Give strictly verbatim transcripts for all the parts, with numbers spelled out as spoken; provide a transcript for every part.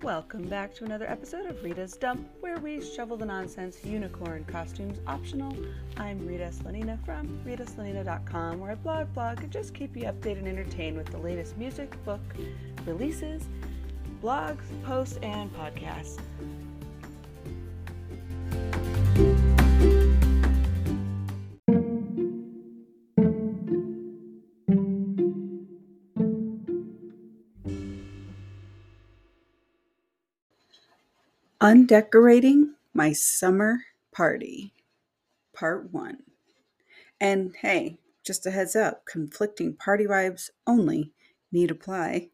Welcome back to another episode of Rita's Dump, where we shovel the nonsense, unicorn costumes optional. I'm Rita Slanina from rita slanina dot com, where I blog, blog, and just keep you updated and entertained with the latest music, book, releases, blogs, posts, and podcasts. Undecorating my summer party, part one. And hey, just a heads up, conflicting party vibes only need apply.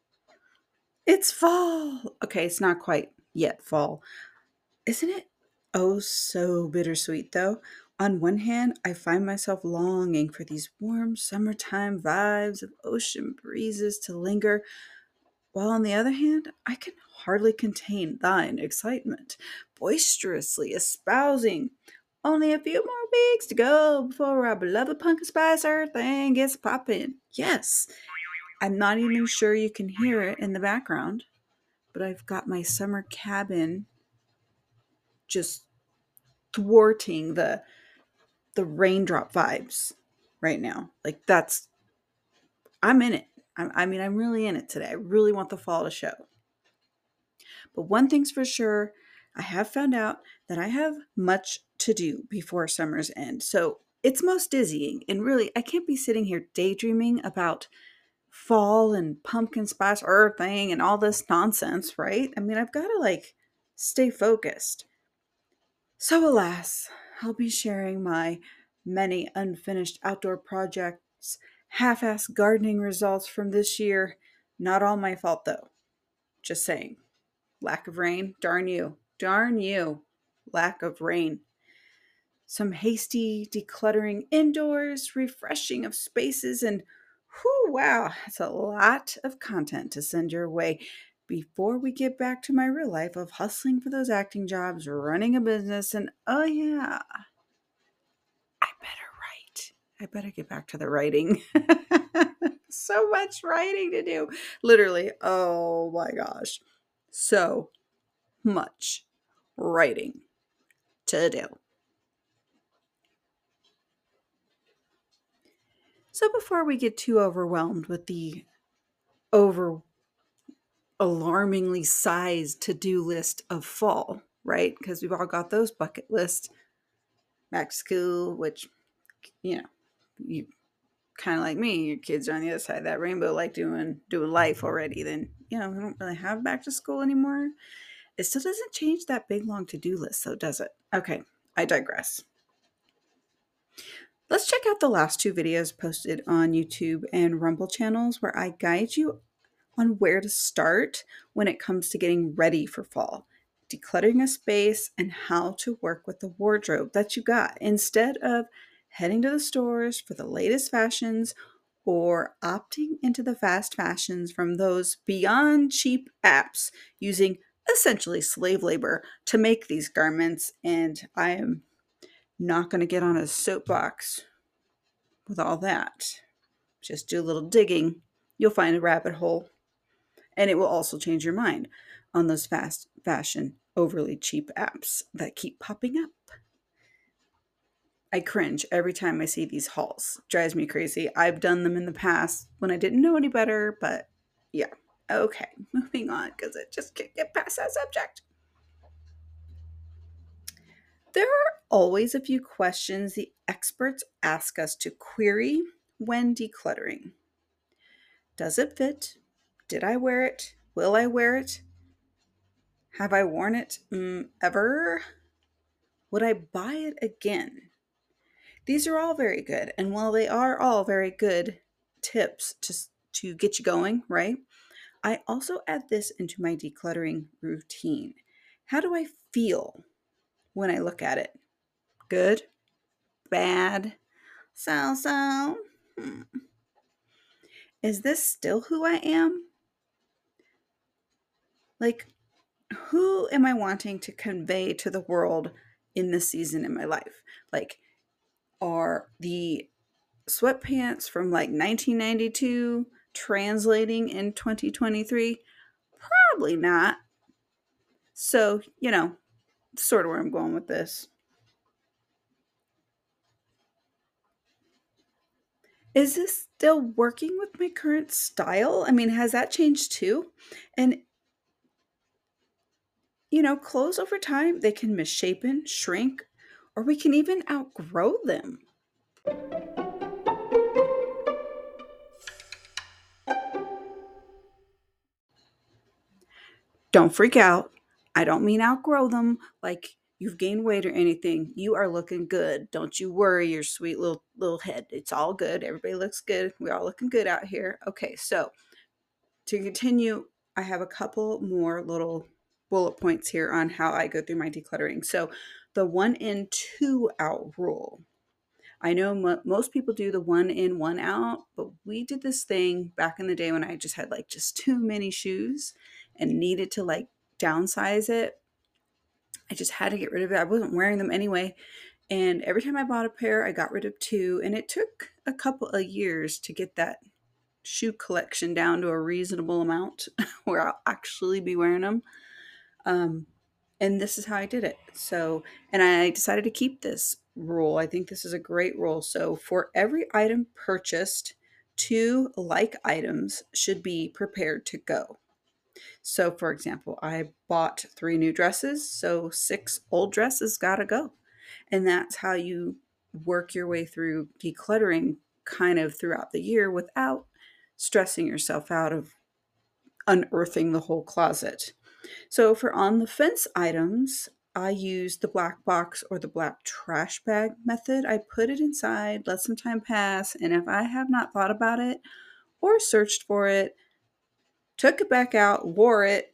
It's fall! Okay, it's not quite yet fall. Isn't it? Oh, so bittersweet though. On one hand, I find myself longing for these warm summertime vibes of ocean breezes to linger, while on the other hand, I can hardly contain thine excitement, boisterously espousing. Only a few more weeks to go before our beloved pumpkin spice earth thing gets poppin'. Yes, I'm not even sure you can hear it in the background, but I've got my summer cabin just thwarting the the raindrop vibes right now. Like that's, I'm in it. I, I mean, I'm really in it today. I really want the fall to show. But one thing's for sure, I have found out that I have much to do before summer's end. So it's most dizzying. And really, I can't be sitting here daydreaming about fall and pumpkin spice earth thing and all this nonsense, right? I mean, I've got to like stay focused. So alas, I'll be sharing my many unfinished outdoor projects, half-assed gardening results from this year. Not all my fault though. Just saying. Lack of rain, darn you. Darn you. Lack of rain. Some hasty decluttering indoors, refreshing of spaces, and whew, wow, that's a lot of content to send your way before we get back to my real life of hustling for those acting jobs, running a business, and oh yeah, I better write. I better get back to the writing. So much writing to do. Literally, oh my gosh. So much writing to do. So before we get too overwhelmed with the over alarmingly sized to-do list of fall, right? Because we've all got those bucket lists. Back to school, which, you know, you kind of like me, your kids are on the other side of that rainbow, like doing doing life already. Then, you know, we don't really have back to school anymore. It still doesn't change that big long to-do list, though, does it? Okay, I digress. Let's check out the last two videos posted on YouTube and Rumble channels where I guide you on where to start when it comes to getting ready for fall, decluttering a space, and how to work with the wardrobe that you got instead of heading to the stores for the latest fashions or opting into the fast fashions from those beyond cheap apps using essentially slave labor to make these garments. And I am not going to get on a soapbox with all that. Just do a little digging. You'll find a rabbit hole. And it will also change your mind on those fast fashion, overly cheap apps that keep popping up. I cringe every time I see these hauls. Drives me crazy. I've done them in the past when I didn't know any better, but yeah. Okay, moving on because I just can't get past that subject. There are always a few questions the experts ask us to query when decluttering. Does it fit? Did I wear it? Will I wear it? Have I worn it mm, ever? Would I buy it again? These are all very good. And while they are all very good tips to, to get you going, right? I also add this into my decluttering routine. How do I feel when I look at it? Good? Bad? So-so? Hmm. Is this still who I am? Like, who am I wanting to convey to the world in this season in my life? Like, are the sweatpants from like nineteen ninety-two translating in twenty twenty-three? Probably not. So, you know, sort of where I'm going with this. Is this still working with my current style? I mean, has that changed too? And, you know, clothes over time, they can misshapen, shrink, or we can even outgrow them. Don't freak out. I don't mean outgrow them like you've gained weight or anything. You are looking good. Don't you worry your sweet little little head. It's all good. Everybody looks good. We're all looking good out here. Okay, so to continue, I have a couple more little bullet points here on how I go through my decluttering. So, the one in, two out rule. I know mo- most people do the one in, one out, but we did this thing back in the day when I just had like just too many shoes and needed to like downsize it. I just had to get rid of it. I wasn't wearing them anyway. And every time I bought a pair, I got rid of two. And it took a couple of years to get that shoe collection down to a reasonable amount where I'll actually be wearing them. Um, and this is how I did it. So, and I decided to keep this rule. I think this is a great rule. So, for every item purchased, two like items should be prepared to go. So, for example, I bought three new dresses, so six old dresses gotta go. And that's how you work your way through decluttering kind of throughout the year without stressing yourself out of unearthing the whole closet. So for on the fence items, I use the black box or the black trash bag method. I put it inside, let some time pass, and if I have not thought about it or searched for it, took it back out, wore it,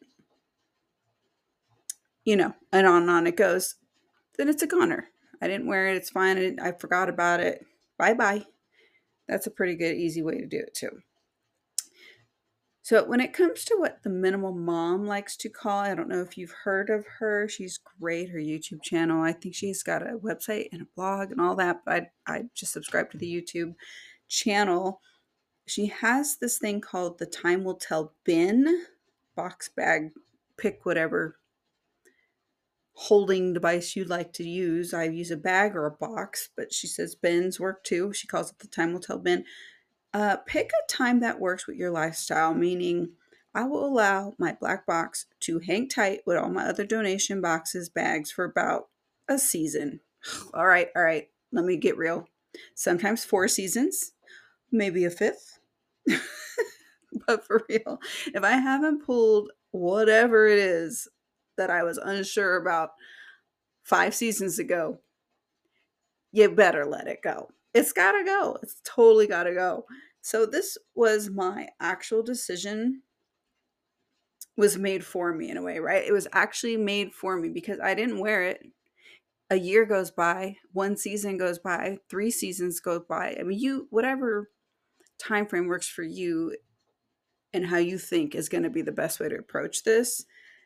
you know, and on and on it goes, then it's a goner. I didn't wear it, it's fine, I, I forgot about it. Bye bye. That's a pretty good, easy way to do it too. So, when it comes to what the minimal mom likes to call, I don't know if you've heard of her. She's great. Her YouTube channel. I think she's got a website and a blog and all that. But I, I just subscribe to the YouTube channel. She has this thing called the Time Will Tell bin, box bag, pick whatever holding device you'd like to use. I use a bag or a box, but she says bins work too. She calls it the Time Will Tell bin. Uh, pick a time that works with your lifestyle, meaning I will allow my black box to hang tight with all my other donation boxes, bags for about a season. All right, all right, let me get real. Sometimes four seasons, maybe a fifth. But for real, if I haven't pulled whatever it is that I was unsure about five seasons ago, you better let it go. It's gotta go. It's totally gotta go. So this was my actual decision was made for me in a way, right? It was actually made for me because I didn't wear it. A year goes by, one season goes by, three seasons go by. I mean, you whatever time frame works for you and how you think is going to be the best way to approach this.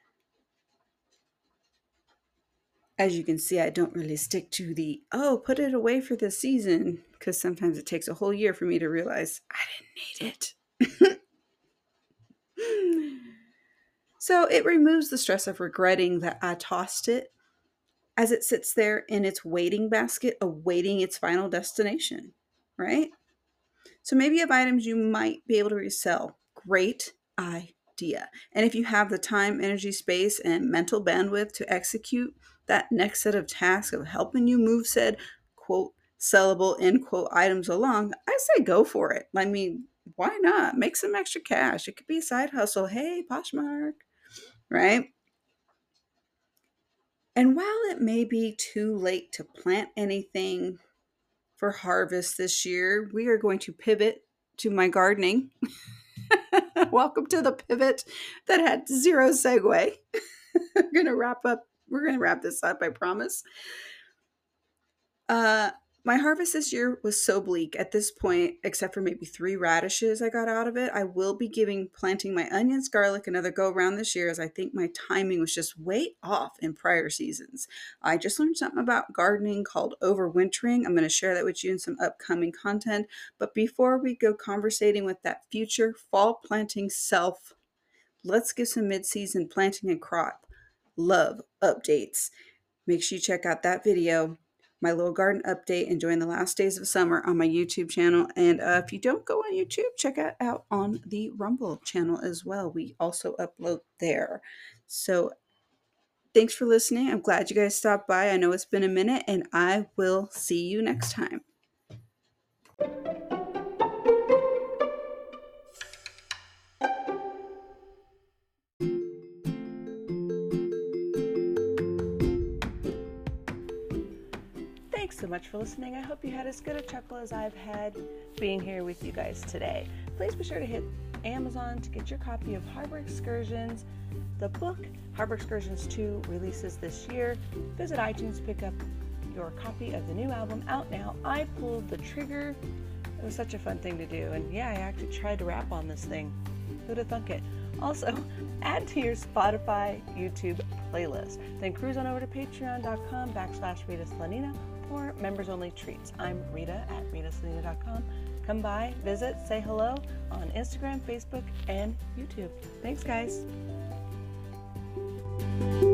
As you can see, I don't really stick to the, oh, put it away for this season, because sometimes it takes a whole year for me to realize I didn't need it. So it removes the stress of regretting that I tossed it as it sits there in its waiting basket, awaiting its final destination, right? So maybe you have items you might be able to resell. Great idea. And if you have the time, energy, space, and mental bandwidth to execute that next set of tasks of helping you move said quote sellable end quote items along, I say go for it. I mean, why not? Make some extra cash. It could be a side hustle. Hey, Poshmark, right? And while it may be too late to plant anything for harvest this year, we are going to pivot to my gardening. Welcome to the pivot that had zero segue. We're going to wrap up. We're going to wrap this up, I promise. Uh, my harvest this year was so bleak at this point, except for maybe three radishes I got out of it. I will be giving planting my onions, garlic, another go around this year, as I think my timing was just way off in prior seasons. I just learned something about gardening called overwintering. I'm going to share that with you in some upcoming content. But before we go conversating with that future fall planting self, let's give some mid-season planting and crop love updates. Make sure you check out that video, my little garden update, enjoying the last days of summer, on my YouTube channel. And uh, if you don't go on YouTube, check it out on the Rumble channel as well. We also upload there. So thanks for listening. I'm glad you guys stopped by. I know it's been a minute, and I will see you next time. Thanks so much for listening. I hope you had as good a chuckle as I've had being here with you guys today. Please be sure to hit Amazon to get your copy of Harbor Excursions, the book. Harbor Excursions two releases this year. Visit iTunes to pick up your copy of the new album, out now. I pulled the trigger. It was such a fun thing to do. And yeah, I actually tried to rap on this thing. Who'd have thunk it? Also, add to your Spotify, YouTube playlist. Then cruise on over to patreon.com backslash Rita Slanina for members only treats. I'm Rita at rita slanina dot com. Come by, visit, say hello on Instagram, Facebook, and YouTube. Thanks, guys.